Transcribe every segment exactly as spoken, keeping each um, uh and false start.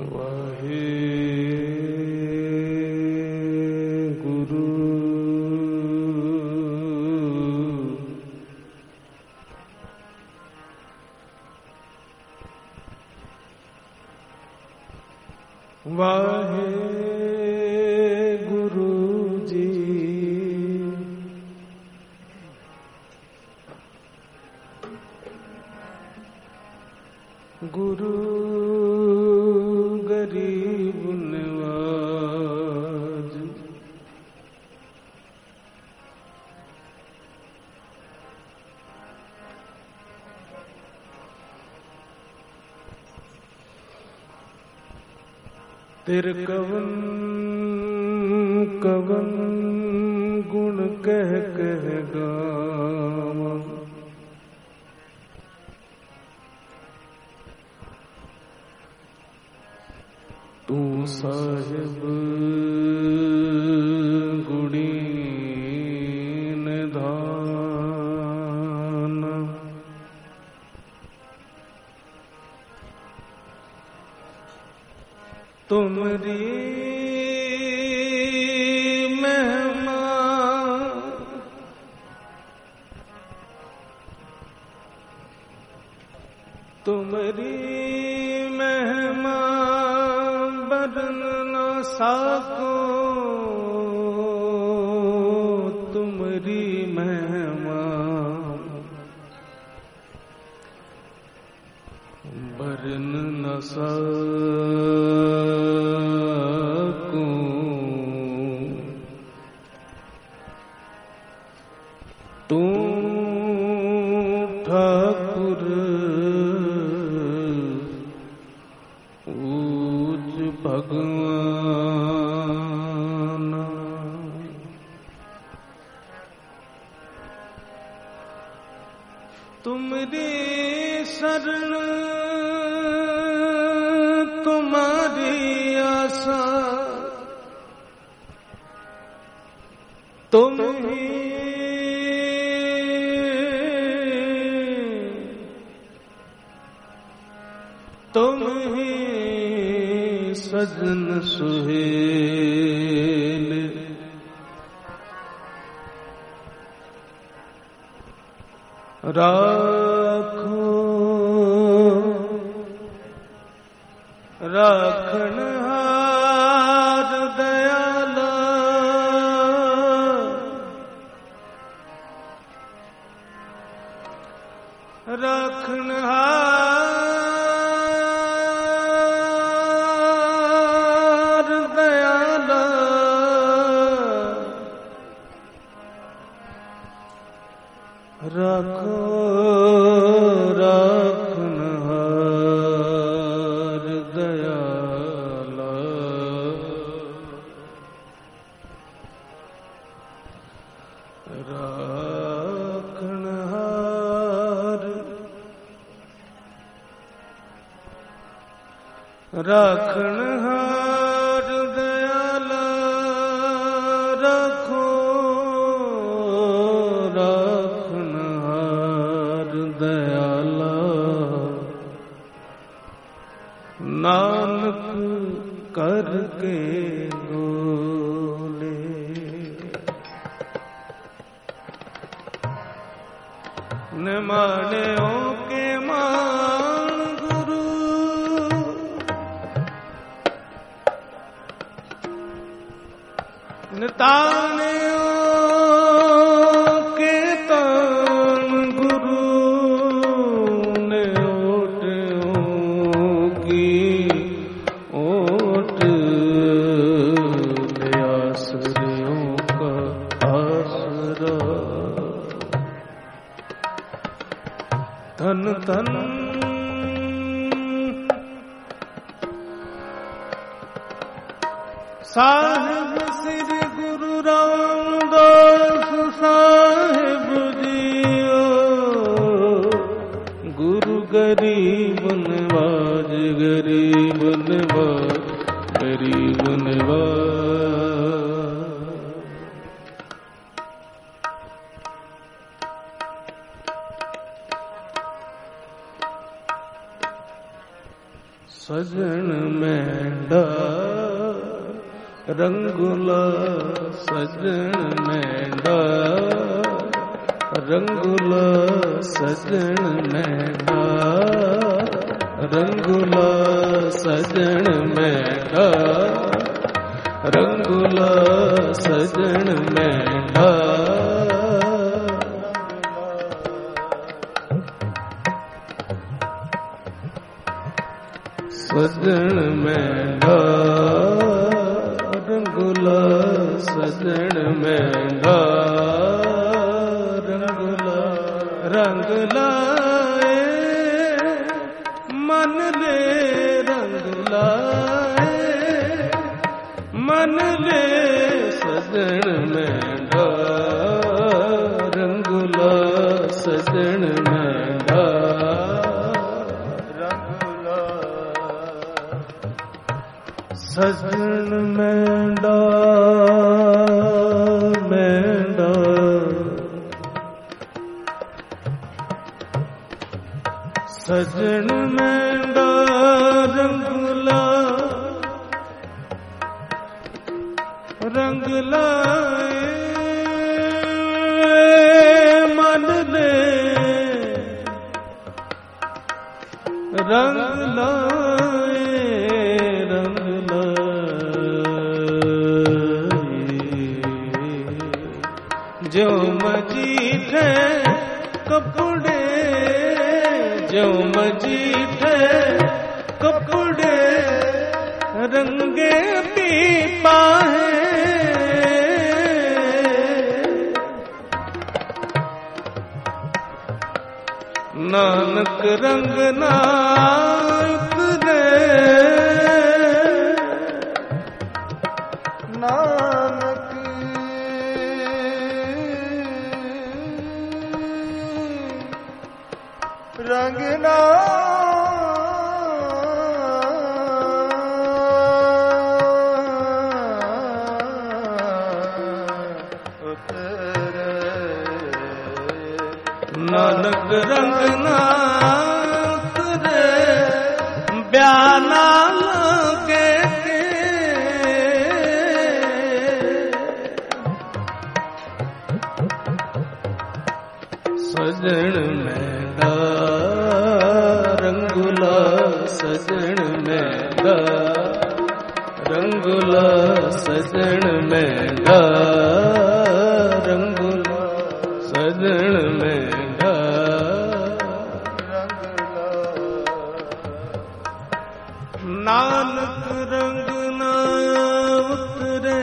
वाहे गुरु वाहे गुरु जी गुरु गरीब नवाज तेरे कवन कवन गुण कह कह गावा तू साहिब गुणी निधान तुमरी महिमा तुमरी महिमा बदन न साको तुमरी महिमा बरन न साको तू ठाकुर भगवान तुमरी शरण तुम्हारी आशा तुम ही तुम ही सजन सुहेल राखो राखन हार दयाला राखन हार दयाला राखो राखन हार दयाला राखन हार राखन हार दयाला रखो राखन हार दयाला नानक करके गोले न माने के मान गुरु न ताने के तान गुरु ने ओट की ओट ले आसरियों का आसरा धन धन साहिब श्री गुरु रामदास साहिब जियो गुरु गरीब नवाज गरीब नवाज गरीब नवाज सजन मेंढा रंगुला सजन मेंढा रंगुला सजन मेंढा रंगुला सजन मेंढा रंगुला सजन मेंढा सजन मेंढा रंगुला सजन मेंढा रंगुला रंग लाए मन ले रंग लाए मन ले सजन मेंढा रंगुला सजन मेंढा सजन मेंढा मेंढा सजन मेंढा रंगुला रंग लाए मन ले रंग लाए जो मजीठे कपड़े जो मजीठे कपड़े रंगे पीपा है नानक रंग नायक दे नानक रंगना नानक रंगना उतरे ब्याना लगे सजन मेंढा रंगुला सजन मेंढा रंगुला सजन मेंढा रंगुला सजन मेंढा नानक रंग ना उतरे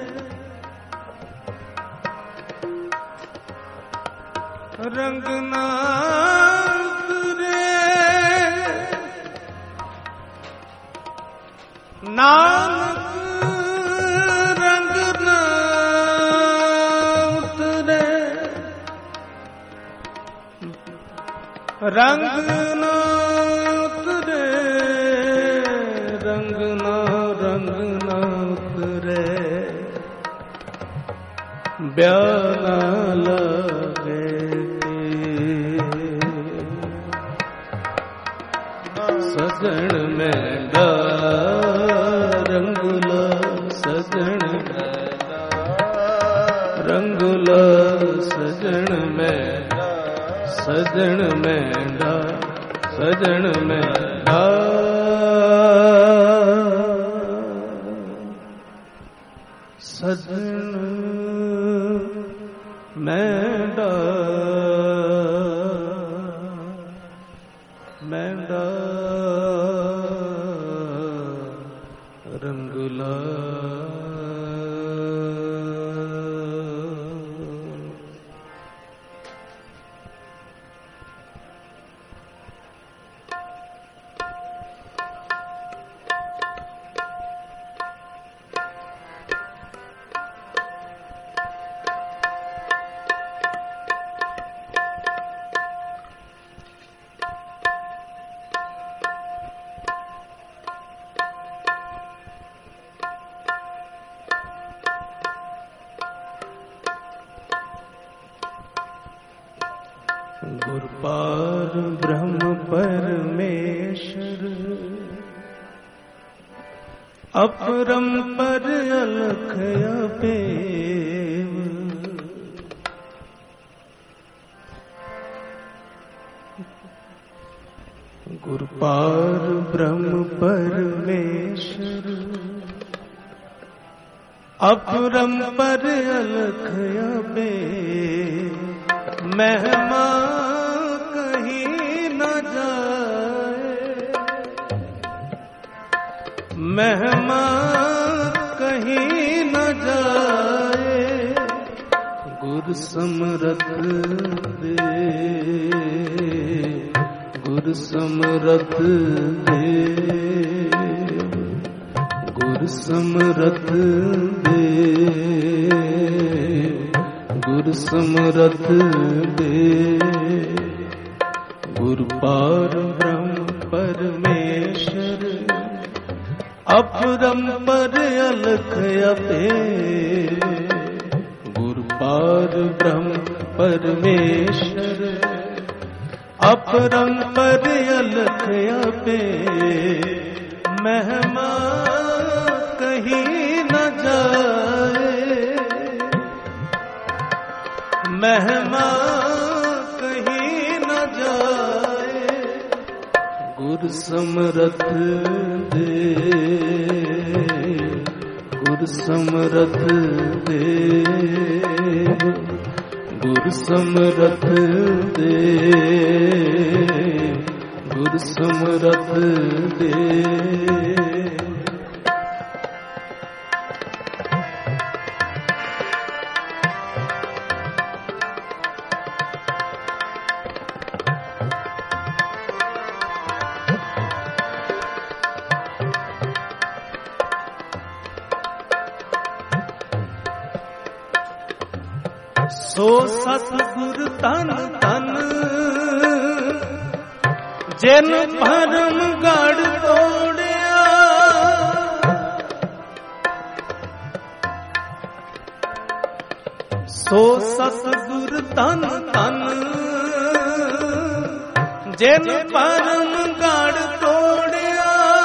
रंग ना उतरे नानक रंग ना उतरे रंग ना उतरे रंग ना रंग ना उतरे ब्याना लगे सजन मेंढा रंगुला सजन मेंढा रंगुला सजन मेंढा सजन मेंढा सजन मेंढा सजन मेंढा मेंढा रंगुला गुरपार ब्रह्म परमेश्वर अपरंपर अलख अपेव, गुरुपार ब्रह्म परमेश्वर, अपरंपर अलख अपेव, महिमा कहीं न जाए, महिमा कहीं न जाए, गुर समरथ दे, गुर समरथ दे, गुर समरथ दे, गुर समरथ दे, गुर पार ब्रह्म परमेश्वर, अपरंपर अलख अपेव, गुर पार ब्रह्म परमेश्वर, अपरंपर अलख अपेव, महिमा कहीं न जाए, महिमा कहीं न जाए, गुर समरथ दे, गुर समरथ दे, गुर समरथ दे, गुर समरथ दे। सो सतगुर तन तन, जिन भरम गढ़ तोड़िया, सो सतगुर तन तन, जिन भरम गढ़ तोड़िया,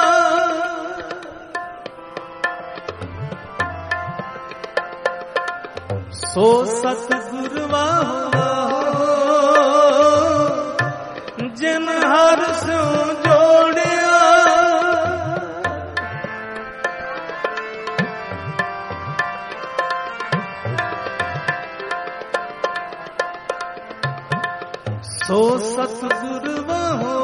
सो सतगुर वाहो, जिन हर सो जोड़िया, सो सतगुर वाहो,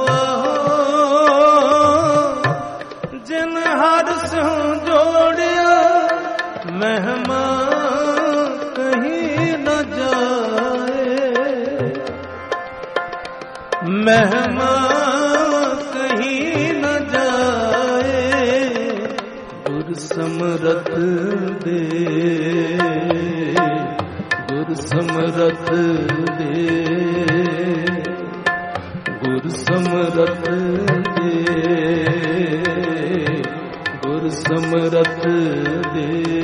जिन हर सो जोड़िया, महिमा कहीं न जाए, महिमा कहीं न जाए, गुर समरथ दे, गुर समरथ दे, गुर समरथ दे, गुर समरथ दे।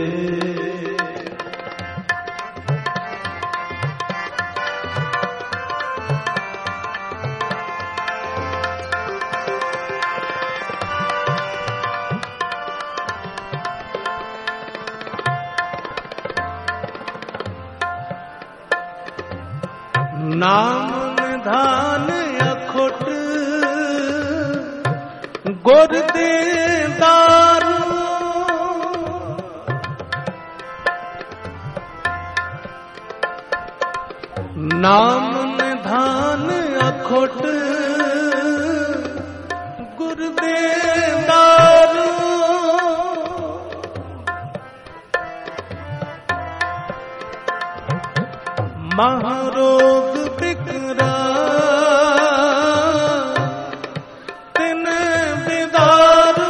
नाम निधान अखुट, गुर दे दारू, नाम निधान अखुट, गुर दे दारू, महारोग बिकरा, तिन बिदारू,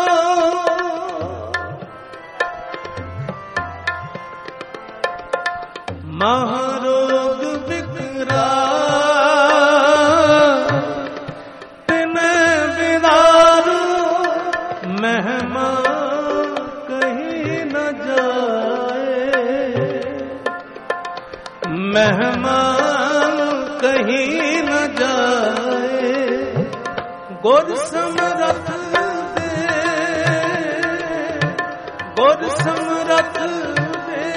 महारोग बिकरा, तिन बिदारू, महिमा कहीं न जाए, महिमा कहीं न जाए, गुर समरथ दे, गुर समरथ दे,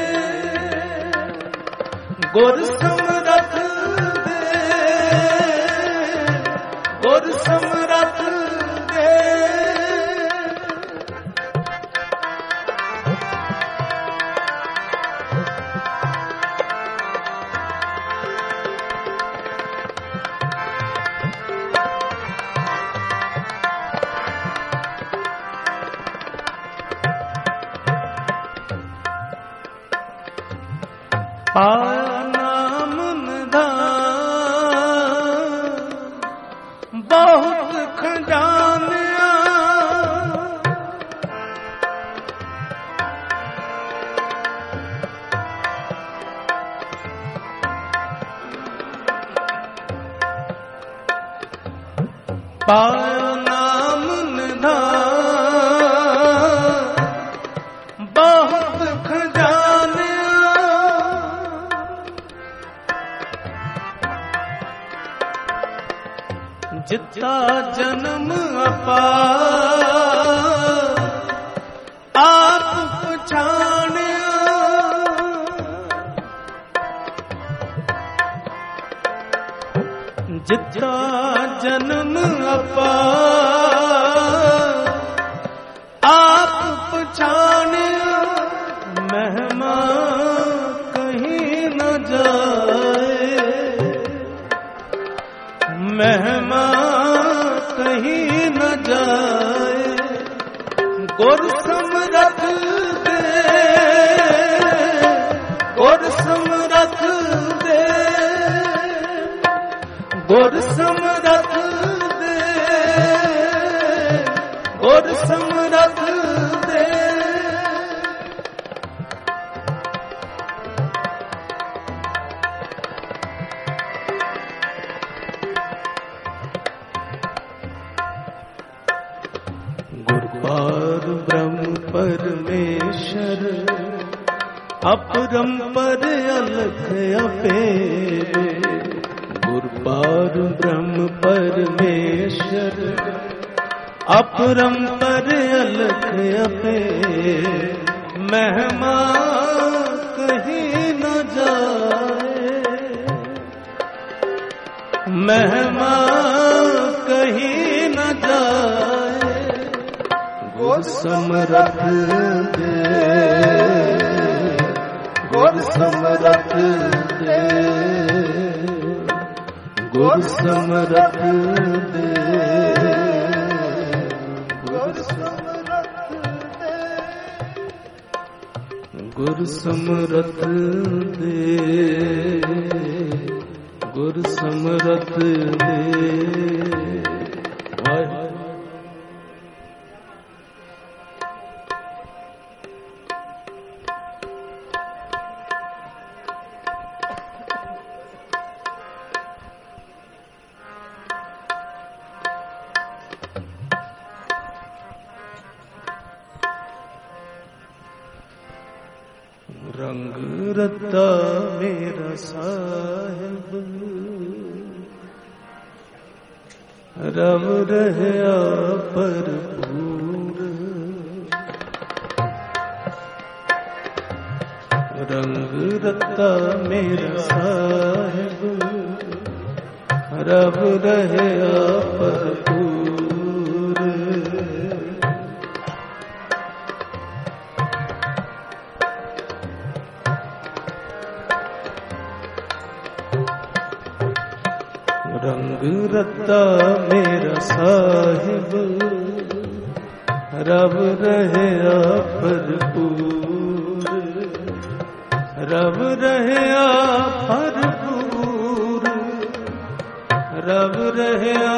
गुर समरथ दे, गुर समरथ दे। पाया नाम निधान बहुत खजानिया, पाया नाम निधान बहुत खजानिया, जिता जन्म अपार आप पछाणिया, जिता जन्म अपार आप पछाणिया, महिमा कहीं न जाए, महिमा कहीं न जाए। गुर समरथ दे, गुर समरथ दे, गुर समरथ दे, गुर समरथ दे। गुरुपार ब्रह्म परमेश्वर अपरंपर अलख अपेरे, गुरुपार ब्रह्म परमेश्वर अपरंपर अलख अपेरे, महिमा कहीं न जाए, महिमा कहीं न जाए। गुर समरथ दे, गुर समरथ दे, गुर समरथ दे, गुर समरथ दे, गुर समरथ दे, गुर समरथ दे। रंग रता मेरा साहिब रव रहया भरपूर, रंग रता मेरा साहिब रव रहया भरपूर, रंग रता मेरा साहिब रब रहया भरपूर, रब रहया भरपूर, रब रहया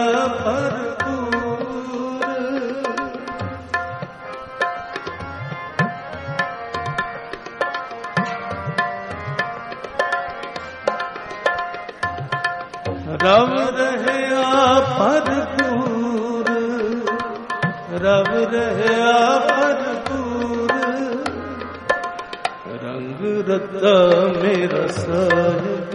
भरपूर। रब रहया भरपूर, रब रहया भरपूर, रंग रता मेरा साहिब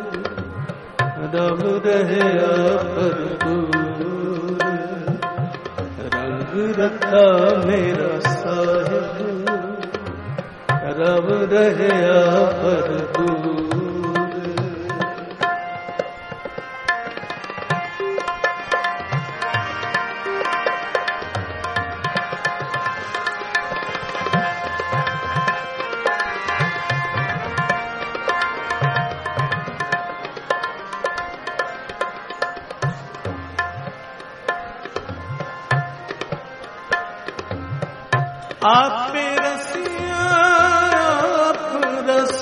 रब रहया भरपूर, रंग रता मेरा साहिब रब रहया पर दूर। आप रसिया आप रस,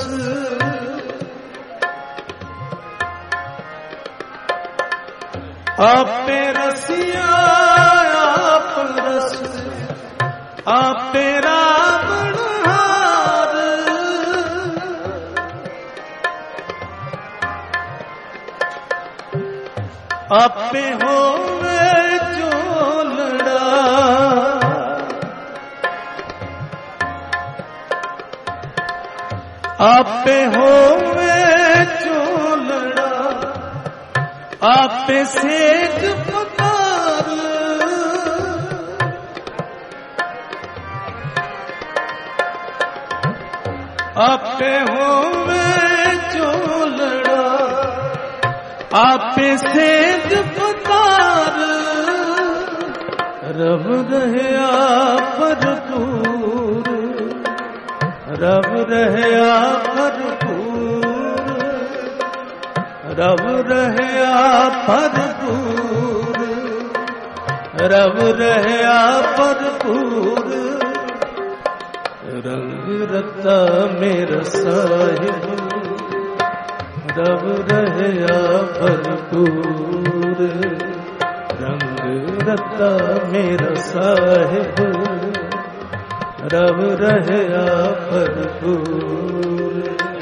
आप रसिया आप रस, आप रावणहार, आप होवे जो लड़ा, आप होवे जो लड़ा, आप सेज पुकार, आप होवे जो लड़ा, आप सेज पुकार, रब रहया भरपूर, रब रहया भरपूर, रब रहया भरपूर, रब रहया भरपूर, रंग रता मेरा साहिब, रब रहया भरपूर, रंग रता मेरा साहिब, रब रहया भरपूर।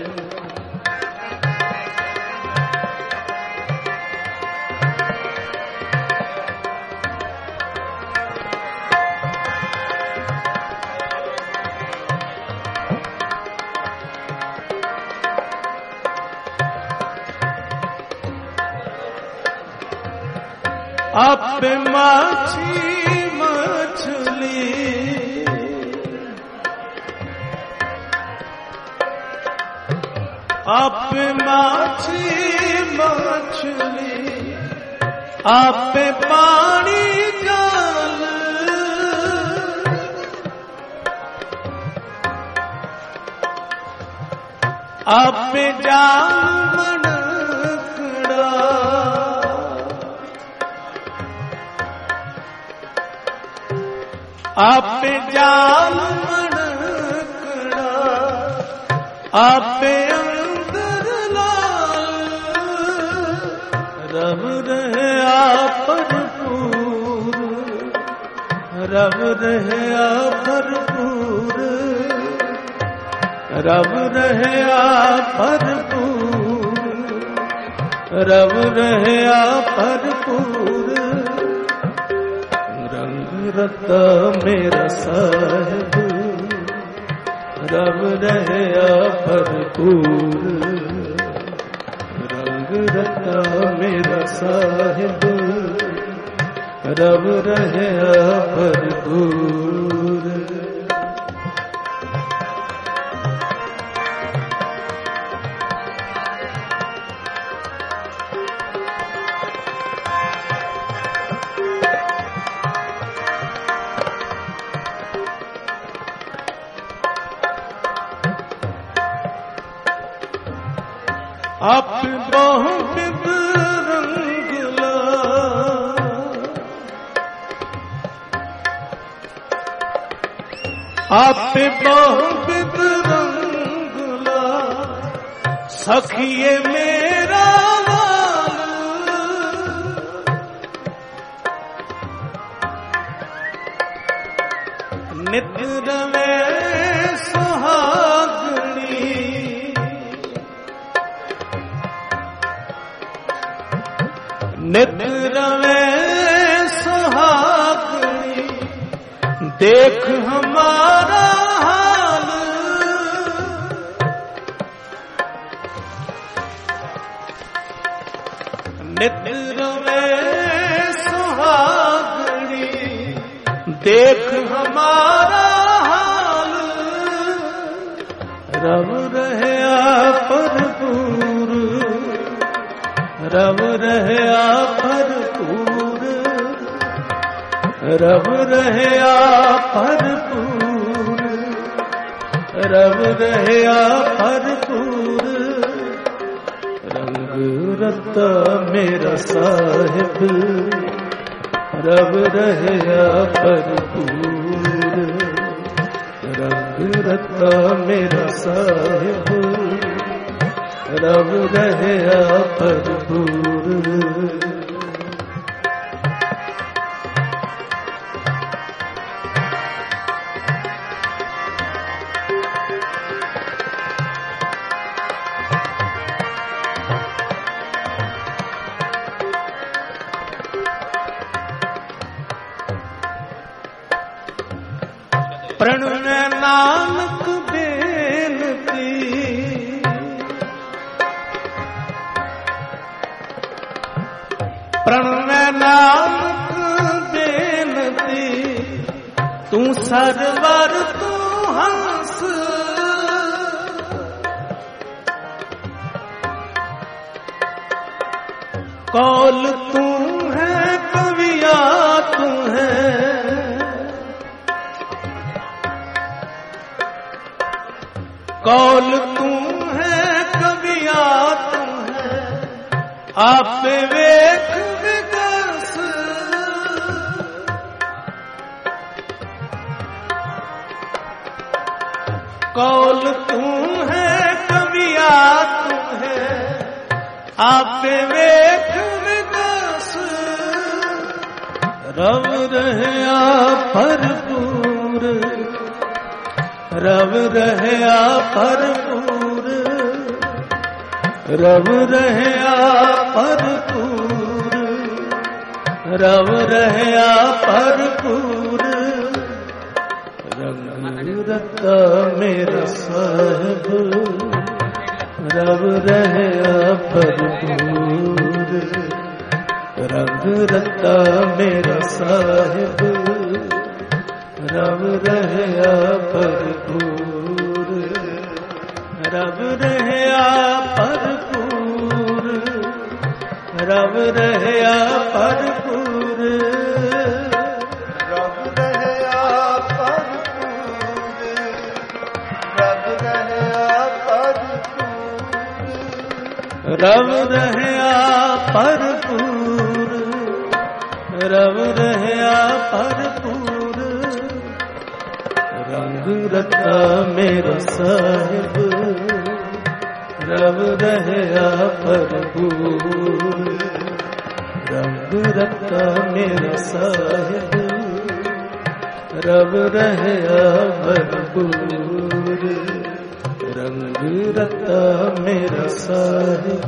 आप माछी मछली, आप माछी मछली, आप पानी जाल, आप जाल मनकड़ा, आप जाल मनकड़ा, आप अंदर लाल, रब रहया भरपूर, रब रहया भरपूर, रब रहया भरपूर, रब रहया भरपूर, रता मेरा साहिब, रब रहया भरपूर, रंग रता मेरा साहिब, रब रहया भरपूर। आप बहुत रंगला, आप बहुत रंगला, सखिए मेरा लाल, नित रवे सुहागनी, नित रवे सुहागनी, देख हमारा हाल, नित रवे सुहागनी, देख हमारा हाल, रब रहया भरपूर, रब रहया भरपूर, रब रहया भरपूर, रब रहया भरपूर। रंग रता मेरा साहिब, रब रहया भरपूर, रंग रता मेरा साहिब, रब रहया भरपूर। प्रणव नानक बेनती, प्रणव नानक बेनती, तू सरवर तू हंस, कौल तू है कविया तू है, कौल तू है कविया तू है, आप वेख विकास, कौल तू है कविया तू है, आप वेख विकास। रब रहया भरपूर, रब रहया भरपूर, रब रहया भरपूर, रब रहया भरपूर। रंग रता मेरा साहिब, रब रहया भरपूर, रंग रता मेरा साहिब, रब रहया भरपूर, रब रहया भरपूर, रब रहया भरपूर, रब रहया भरपूर, रब रहया भरपूर, रब रहया भरपूर, रब रहया भरपूर। रंग रता मेरा साहिब, रब रहया भरपूर, रंग रता मेरा साहिब, रब रहया भरपूर, रंग रता मेरा साहिब,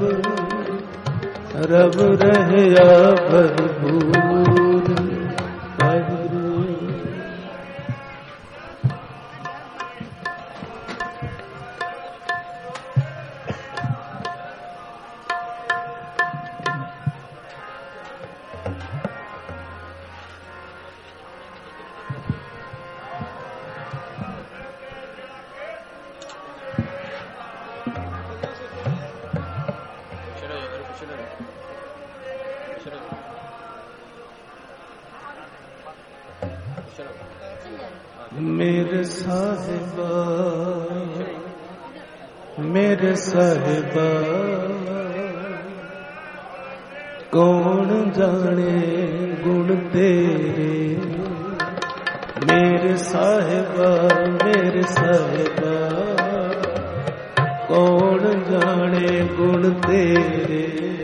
रब रहया भरपूर। मेरे साहिबा, मेरे साहिबा, कौन जाने गुण तेरे। मेरे साहिबा, मेरे साहिबा, कौन जाने गुण तेरे।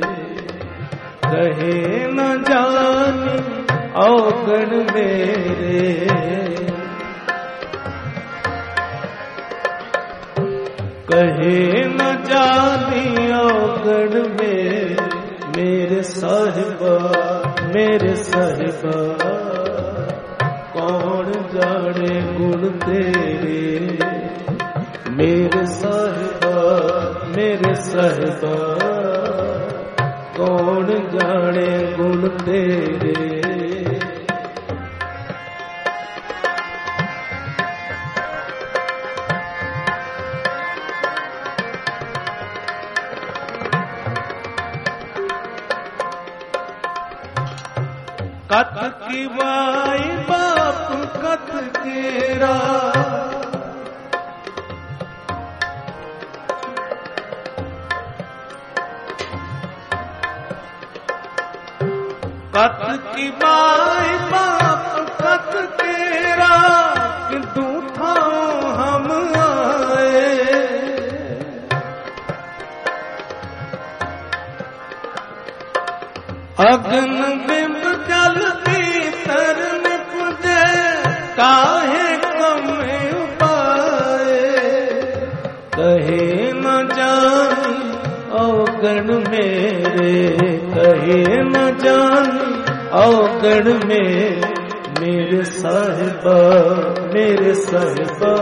कहे न जानी औगण मेरे, कहे न जानी औगण में। मेरे साहिबा, मेरे साहिबा, कौन जाने गुण तेरे। मेरे साहिबा, मेरे साहिबा, कौन जाने गुण तेरे। कत की बाई बाप कत केरा, कत की बाई बाप कत केरा, किंतु थाओ हम आए। अग्न बिंब जल भीतर निपजे, काहे कमे उपाय। कहे न जानी अवगण मेरे, कहे न जानी अवगण में। मेरे साहिबा मेरे साहिबा,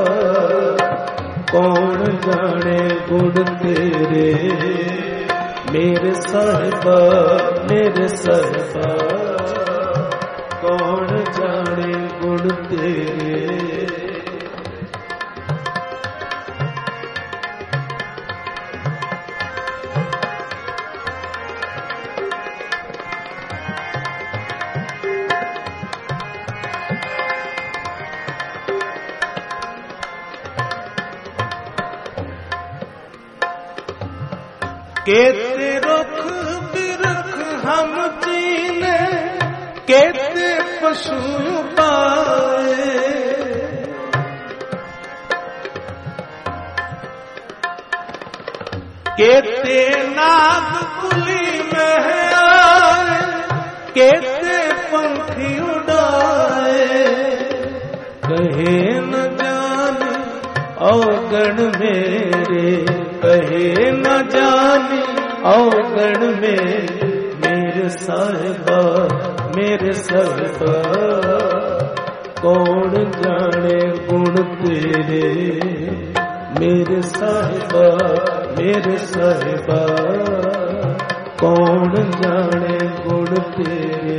कौन जाने गुण तेरे। मेरे साहिबा मेरे साहिबा, कौन जाने गुण तेरे। केते रुख बिरख हम चीने, केते पशु पाए। केते नाग कुली में आए, केते पंखी उड़ाए। कहे न जाने अवगण मेरे, कहे न जाने अवगण में। मेरे साहिबा मेरे साहिबा, कौन जाने गुण तेरे। मेरे साहिबा मेरे साहिबा, कौन जाने गुण तेरे।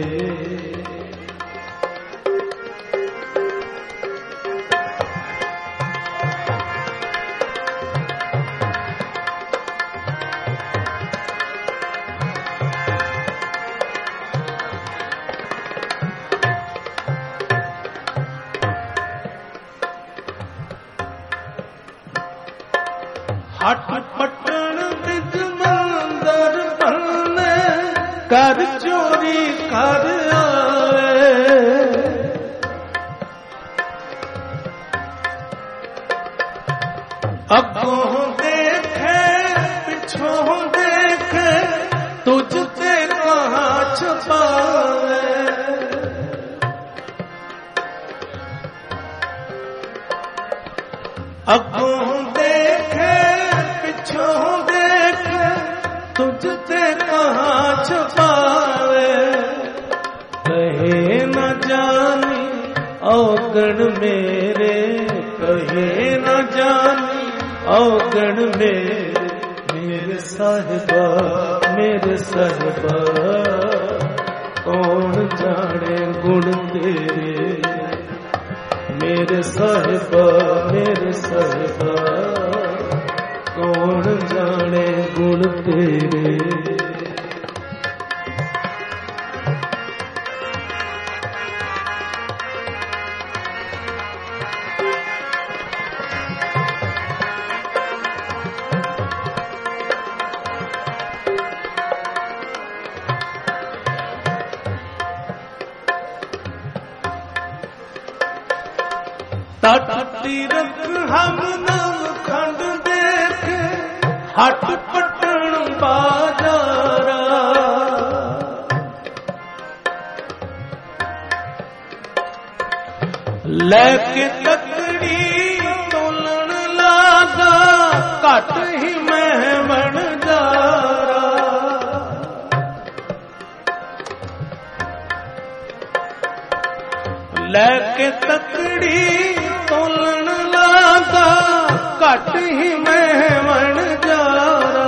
हट पटन बिज मंदर बनने, कर चोरी कर आए। अगों देखे पिछों देखे, तुझते कहाँ छुपाए। अगों देखे पिछों देखे, तुझते कहाँ छुपावे। कहे न जानी अवगण मेरे, कहे न जानी अवगण मेरे। मेरे साहिबा मेरे साहिबा, कौन जाने गुण तेरे। मेरे साहिबा मेरे साहिबा, कौन जाने गुण तेरे। तट तीरथ हम नव खंड देखे, हट पटन बाजारा। लेके तकड़ी तोलन लागा, घट ही महमन जारा। लेके तकड़ी तोलन लागा, घट ही महमन जारा।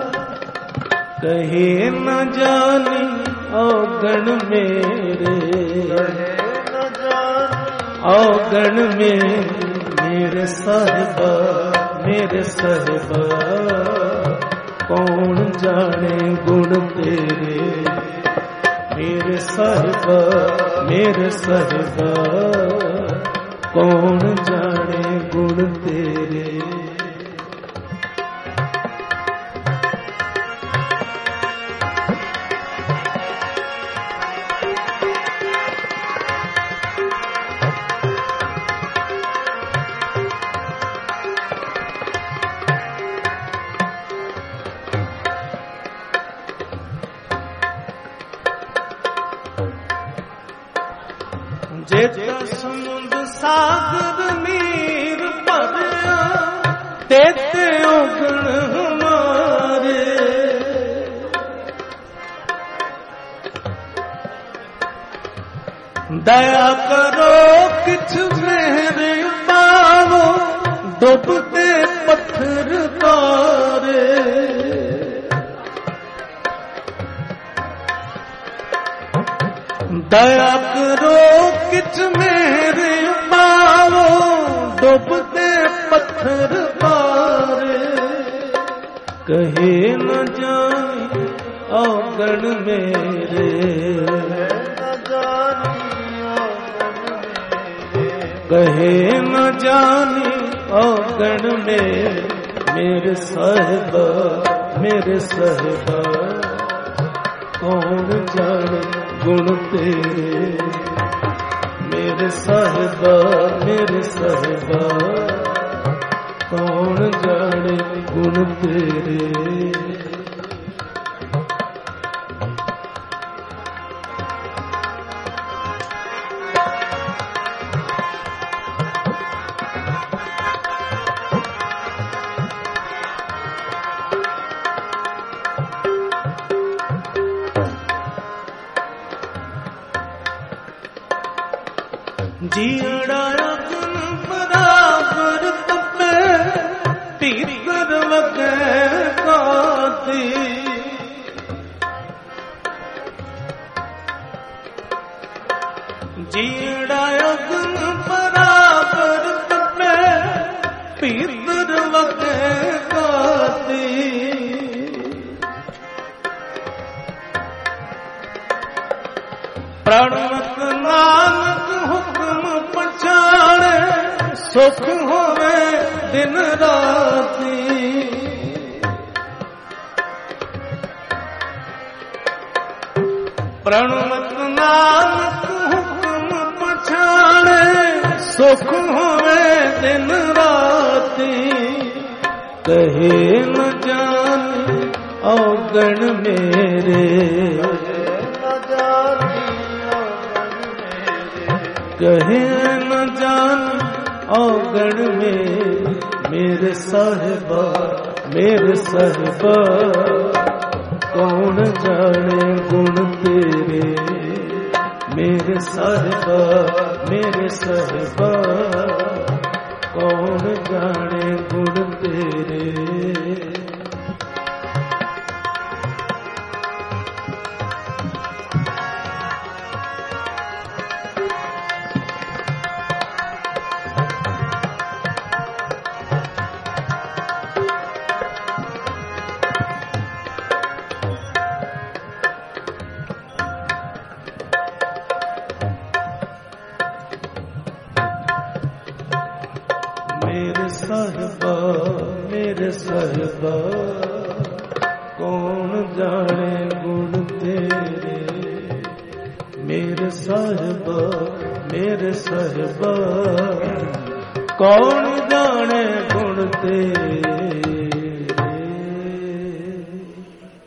कहे न जानी अवगण मेरे, अवगण में। मेरे साहिबा मेरे साहिबा, कौन जाने गुण तेरे। मेरे साहिबा मेरे साहिबा कौन जाने गुण तेरे। जेता समुंद सागर मीर भरिया तेते ओगण हमारे। दया करो किछ मेरे पावो डूबते पत्थर तारे। दया करो किछ मेरे पावो डूबते पत्थर तारे। कहे न जानी औगण मेरे न जानी औगण मेरे। कहे न जानी औगण मेरे मेरे साहिबा मेरे साहिबा कौन जाने गुण तेरे। मेरे साहिबा मेरे साहिबा कौन जाने गुण तेरे। जीड़ा अगन बराबर तपे पीतर वगे काती। जीड़ा अगन बराबर तपे पीतर वगे काती। प्रणवत नानक हुक्म पछाड़े सुख होवे दिन राती। प्रणवत नानक हुक्म पछाड़े सुख होवे दिन राती। कहे न जाने औगण मेरे कहे न जान औगण में मेरे साहिबा मेरे साहिबा कौन जाने गुण तेरे। मेरे साहिबा मेरे साहिबा कौन जाने गुण तेरे। मेरे साहिबा मेरे साहिबा कौन जाने गुण तेरे। मेरे साहिबा मेरे साहिबा कौन जाने गुण तेरे।